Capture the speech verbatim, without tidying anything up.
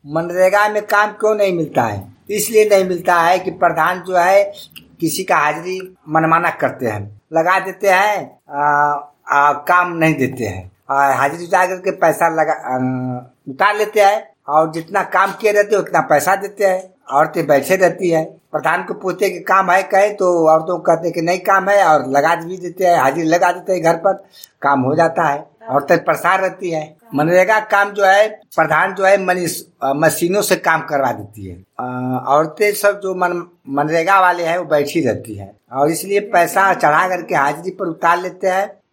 मनरेगा में काम क्यों नहीं मिलता है? इसलिए नहीं मिलता है कि प्रधान जो है किसी का हाजिरी मनमाना करते हैं, लगा देते हैं, आ, आ, काम नहीं देते हैं, हाजिरी उतार करके पैसा लगा उतार लेते हैं और जितना काम किए रहते उतना पैसा देते हैं। औरतें बैठे रहती है, प्रधान को पूछते कि काम है कहे तो औरतों को कहते कि नहीं काम है और लगा भी देते हैं, हाजिरी लगा देते हैं, घर पर काम हो जाता है। औरतें परेशान रहती है। मनरेगा काम जो है प्रधान जो है मशीनों से काम करवा देती है। औरतें सब जो मन मनरेगा वाले हैं वो बैठी रहती है और इसलिए पैसा चढ़ा करके हाजिरी पर उतार लेते हैं